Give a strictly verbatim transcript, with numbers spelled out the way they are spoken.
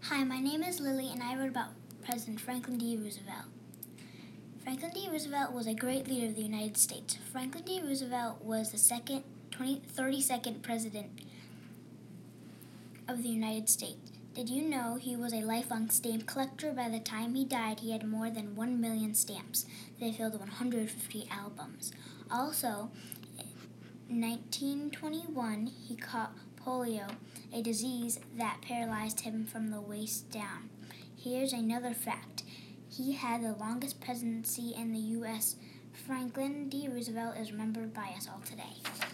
Hi, my name is Lily, and I wrote about President Franklin D. Roosevelt. Franklin D. Roosevelt was a great leader of the United States. Franklin D. Roosevelt was the second, thirty-second president of the United States. Did you know he was a lifelong stamp collector? By the time he died, he had more than one million stamps. They filled one hundred fifty albums. Also, in nineteen twenty-one, he caught polio, a disease that paralyzed him from the waist down. Here's another fact. He had the longest presidency in the U S Franklin D. Roosevelt is remembered by us all today.